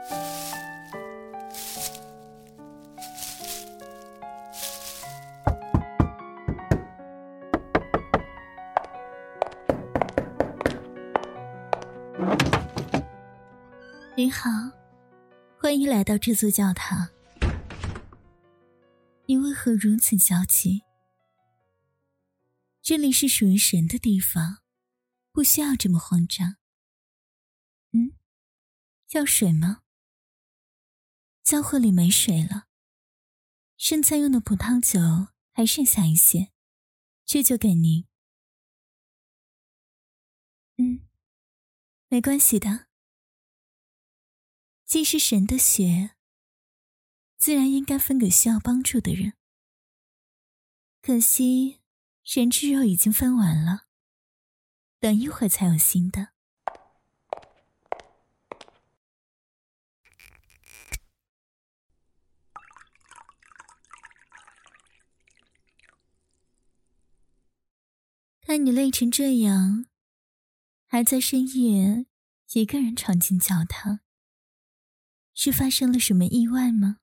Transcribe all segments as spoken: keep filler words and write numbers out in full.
你好，欢迎来到这座教堂。你为何如此焦急？这里是属于神的地方，不需要这么慌张。嗯，要水吗？教会里没水了，剩菜用的葡萄酒还剩下一些，这就给您。嗯，没关系的。既是神的血，自然应该分给需要帮助的人。可惜人之肉已经分完了，等一会儿才有新的。看你累成这样，还在深夜一个人闯进教堂，是发生了什么意外吗？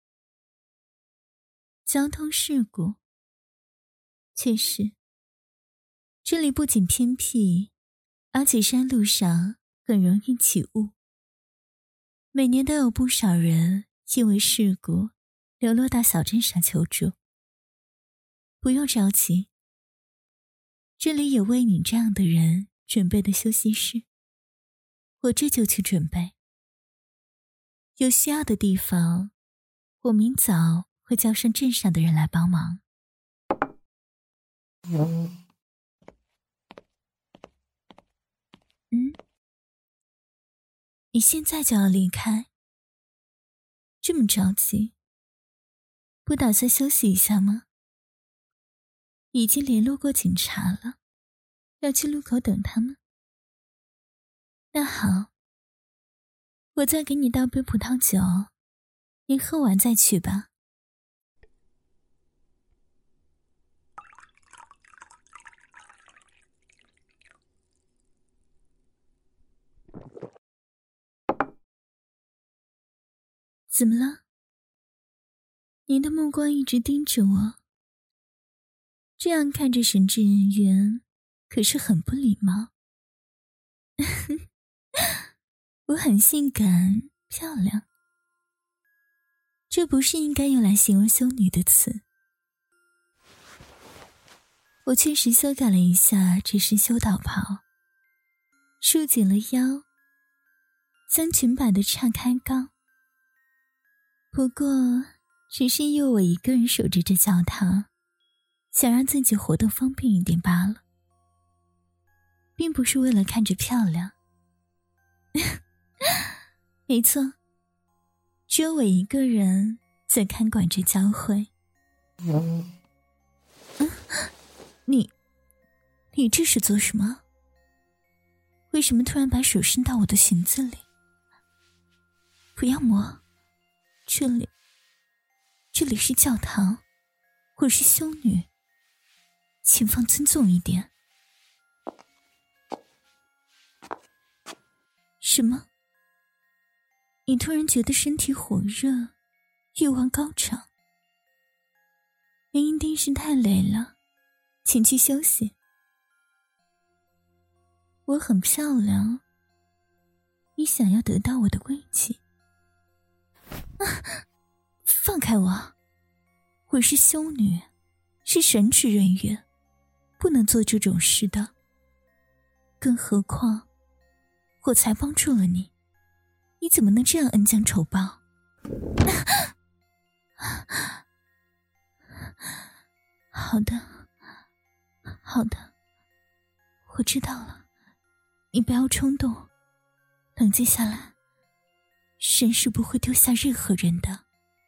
交通事故。确实，这里不仅偏僻，而且山路上很容易起雾，每年都有不少人因为事故流落到小镇上求助。不用着急，这里有为你这样的人准备的休息室，我这就去准备。有需要的地方，我明早会叫上镇上的人来帮忙。嗯，你现在就要离开？这么着急，不打算休息一下吗？已经联络过警察了，要去路口等他们。那好，我再给你倒杯葡萄酒，你喝完再去吧。怎么了？您的目光一直盯着我，这样看着神职人员可是很不礼貌。我很性感漂亮，这不是应该用来形容修女的词。我确实修改了一下这身修道袍，束紧了腰，将裙摆的岔开高。不过只是因为我一个人守着这教堂，想让自己活动方便一点罢了，并不是为了看着漂亮。没错，只有我一个人在看管着教会。嗯，你你这是做什么？为什么突然把手伸到我的裙子里？不要摸，这里这里是教堂，我是修女，请放尊重一点。什么？你突然觉得身体火热，欲望高涨？您一定是太累了，请去休息。我很漂亮，你想要得到我的慰藉？啊，放开我！我是修女，是神职人员，不能做这种事的。更何况，我才帮助了你，你怎么能这样恩将仇报？好的，好的，我知道了。你不要冲动，冷静下来。神是不会丢下任何人的。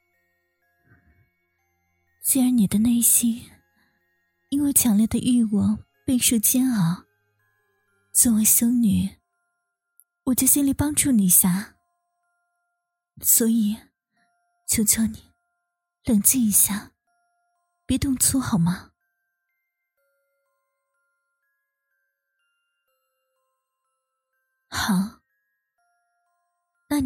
既然你的内心因为强烈的欲望备受煎熬，作为修女，我就尽力帮助你一下。所以，求求你，冷静一下，别动粗好吗？好，那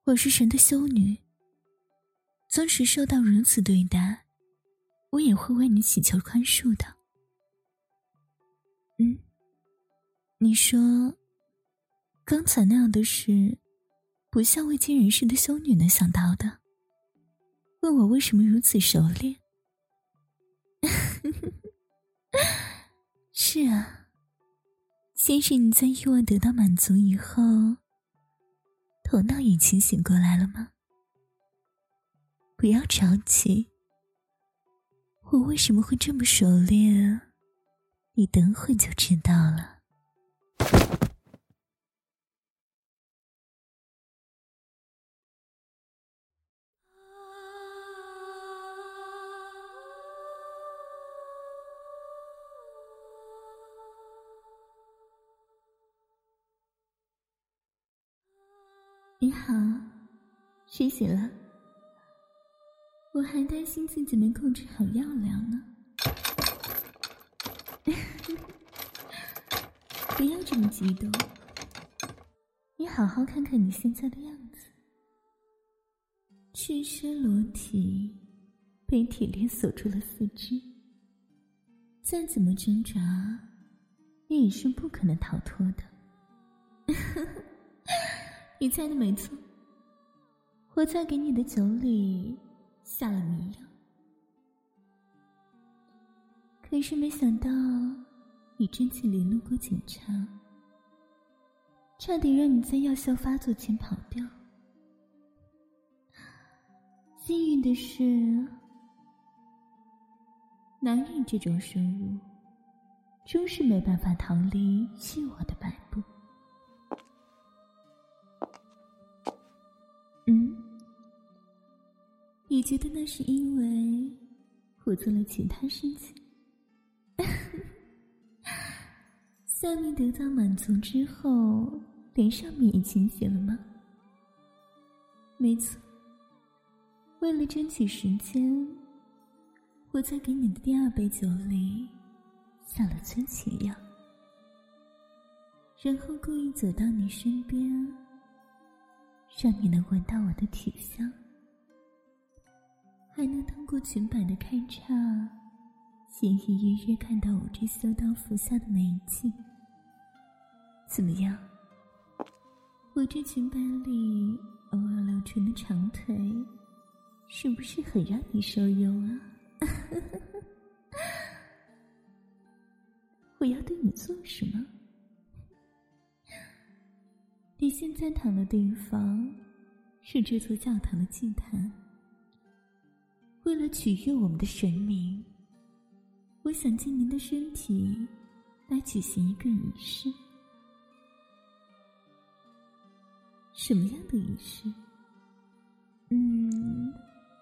我是神的修女，纵使受到如此对待，我也会为你祈求宽恕的。嗯，你说刚才那样的事不像未经人事的修女能想到的，问我为什么如此熟练。是啊，先是你在欲望得到满足以后，头脑也清醒过来了吗？不要着急，我为什么会这么熟练，你等会就知道了。你好，睡醒了？我还担心自己没控制好药量呢。不要这么激动，你好好看看你现在的样子，赤身裸体，被铁链锁住了四肢，再怎么挣扎，你也是不可能逃脱的。你猜的没错，我在给你的酒里下了迷药，可是没想到你真去联络过警察，差点让你在药效发作前跑掉。幸运的是，男人这种生物终是没办法逃离欲望的摆布。嗯，你觉得那是因为我做了其他事情？下面得到满足之后，连上面也清醒了吗？没错，为了争取时间，我在给你的第二杯酒里下了催情药，然后故意走到你身边，让你能闻到我的体香，还能通过裙摆的开叉，隐隐约约看到我这修刀服下的美景。怎么样？我这裙摆里偶尔露出的长腿，是不是很让你受用啊？我要对你做什么？你现在躺的地方是这座教堂的祭坛，为了取悦我们的神明，我想借您的身体来举行一个仪式。什么样的仪式？嗯，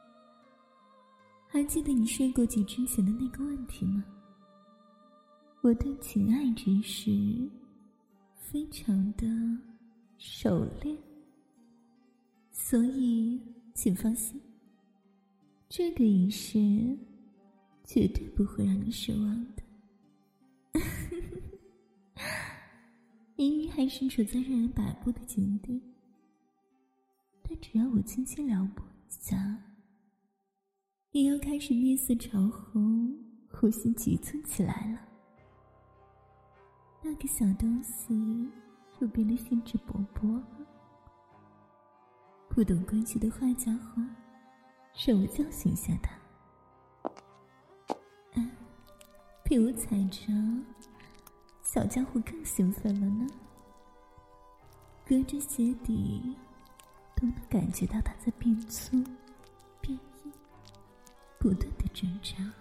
还记得你睡过去之前的那个问题吗？我对情爱之事非常的熟练，所以请放心，这个仪式绝对不会让你失望的。明明还是处在让人摆布的境地，但只要我轻轻撩拨一下，你又开始面色潮红，呼吸急促起来了。那个小东西又变得兴致勃勃了。不懂规矩的坏家伙，让我教训一下他。嗯，被我踩着，小家伙更兴奋了呢。隔着鞋底都能感觉到他在变粗变硬，不断的挣扎。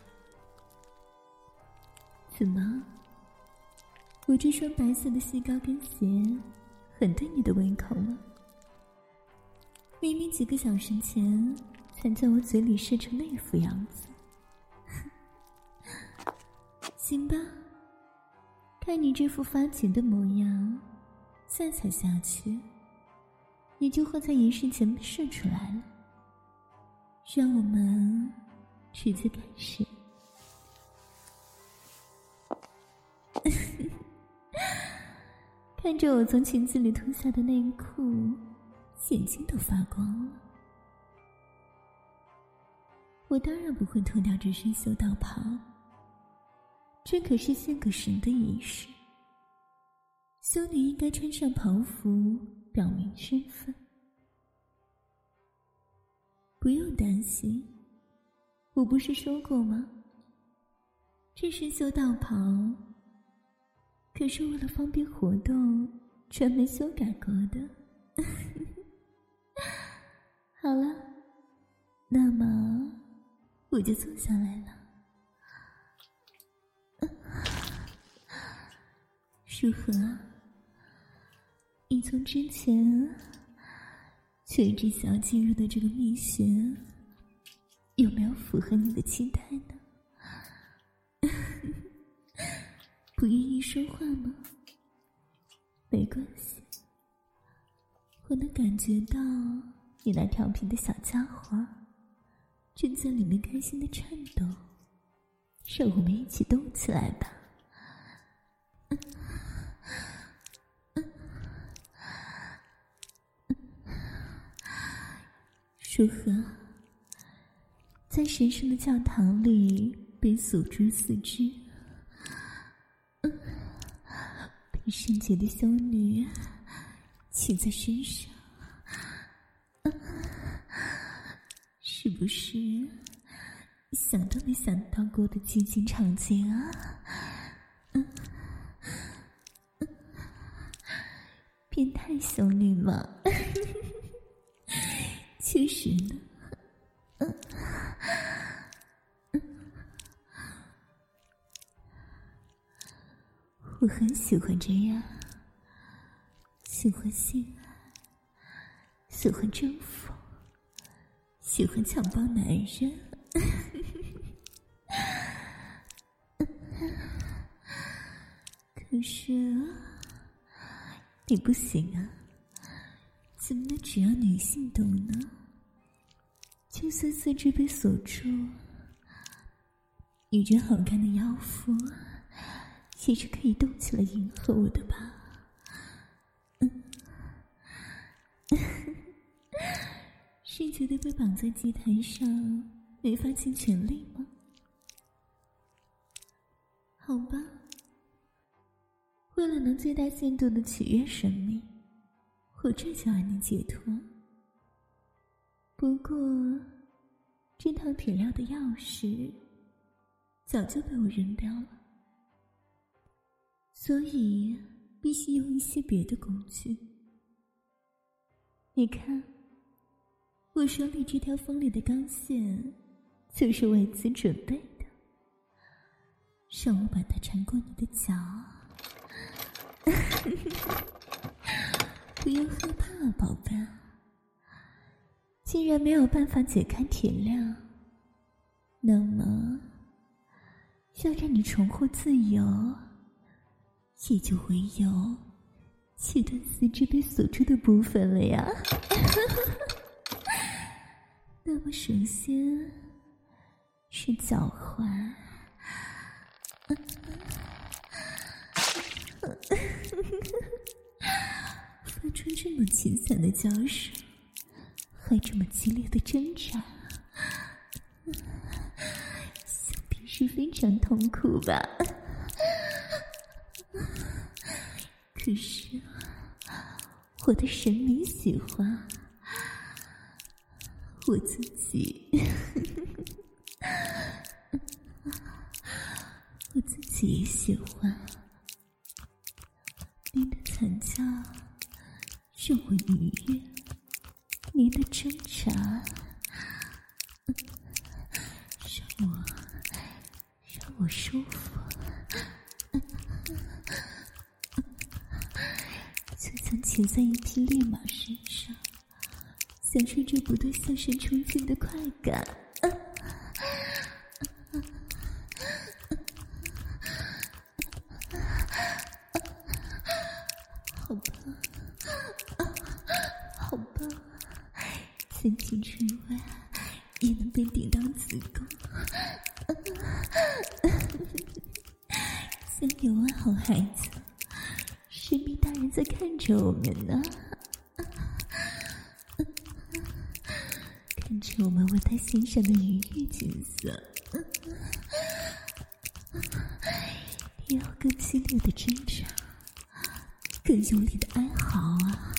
怎么，我这双白色的细高跟鞋很对你的胃口吗？明明几个小时前才在我嘴里射成那副样子。行吧，看你这副发情的模样，再踩下去你就会在仪式前被射出来了。让我们直接开始。看着我从裙子里脱下的内裤， 眼睛都发光了。我当然不会脱掉这身修道袍，这可是献给神的仪式，修女应该穿上袍服表明身份。不用担心，我不是说过吗？这身修道袍可是为了方便活动专门修改过的。好了，那么我就坐下来了。如何？你从之前就一直想要进入的这个秘穴，有没有符合你的期待呢？不愿意说话吗？没关系，我能感觉到你那调皮的小家伙正在里面开心的颤抖，让我们一起动起来吧。如何？在神圣的教堂里被锁住四肢，被圣洁的修女骑在身上，是不是想都没想到过的激情场景啊？变态修女嘛。确实呢，嗯嗯，我很喜欢这样，喜欢性爱，喜欢征服，喜欢强暴男人。可是你不行啊，怎么能只让女性动呢？就算四肢被锁住，你这好看的腰腹也是可以动起来迎合我的吧？嗯，是觉得被绑在祭坛上没法尽全力吗？好吧，为了能最大限度的取悦神明，我这就让你解脱。不过这套铁镣的钥匙早就被我扔掉了，所以必须用一些别的工具。你看，我手里这条锋利的钢线就是为此准备的，让我把它缠过你的脚。不用害怕啊，宝贝。既然没有办法解开铁镣，那么要让你重获自由，也就唯有切断四肢被锁住的部分了呀。那么首先是脚踝，发出这么凄惨的叫声，还这么激烈的挣扎，想必是非常痛苦吧。可是我的神明喜欢，我自己我自己也喜欢。你的惨叫让我愉悦，你的挣扎让我让我舒服，就像骑在一匹烈马身上，享受着不断向上冲劲的快感。好棒，好棒，三级之外也能被顶到子宫。加油啊，好孩子，神明大人在看着我们呢。 看着我们为他欣赏的愉悦景色，你要更激烈的挣扎，更用力的哀嚎啊！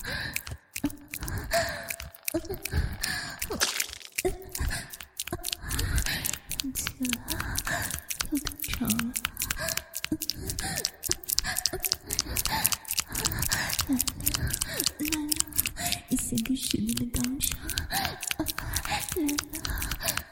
上去了，又高潮了。来了，来了，先个使命的高潮，来了。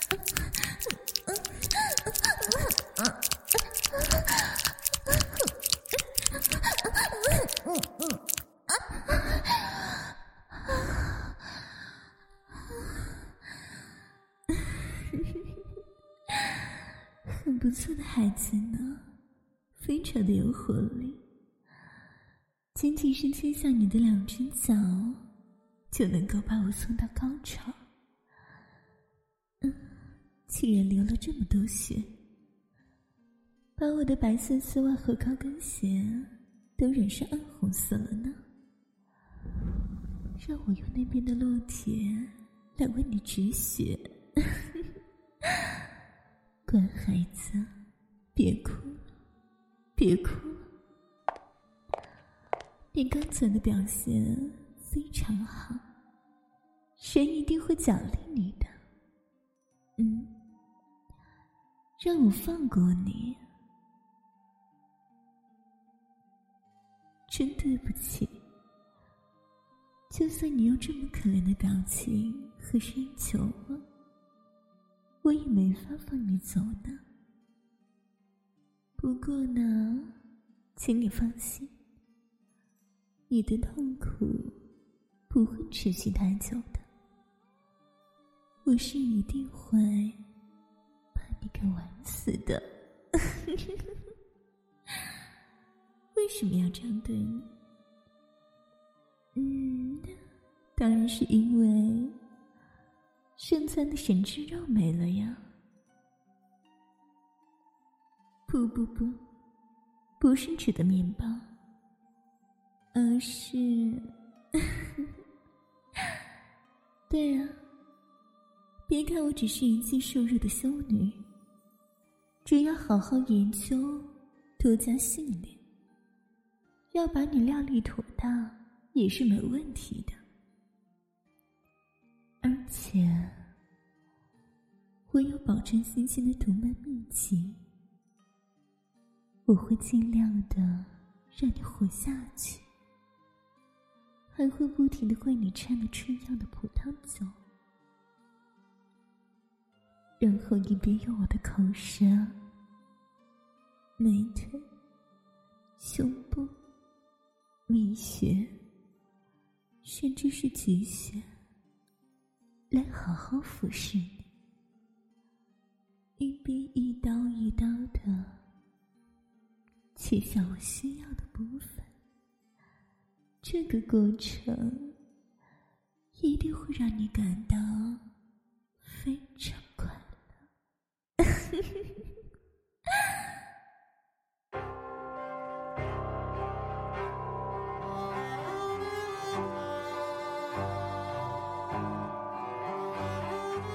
很不错的孩子呢，非常的有活力。仅仅是牵下你的两只脚，就能够把我送到高潮。嗯，竟然流了这么多血，把我的白色丝袜和高跟鞋都染上暗红色了呢。让我用那边的烙铁来为你止血。乖孩子，别哭了，别哭了。你刚才的表现非常好，神一定会奖励你的。嗯，让我放过你。真对不起，就算你用这么可怜的表情和声音求我，我也没法放你走呢。不过呢，请你放心，你的痛苦不会持续太久的，我是一定会把你给玩死的。为什么要这样对你？嗯，当然是因为圣餐的神之肉没了呀。不不不，不是指的面包，而是对啊，别看我只是一介瘦弱的修女，只要好好研究，多加训练，要把你料理妥当也是没问题的。而且我有保证心心的独门秘籍，我会尽量的让你活下去，还会不停的为你掺了春药的葡萄酒，然后一边用我的口舌、美腿、胸部、蜜穴，甚至是菊穴，来好好服侍你，一边一刀一刀的切下我需要的部分。这个过程一定会让你感到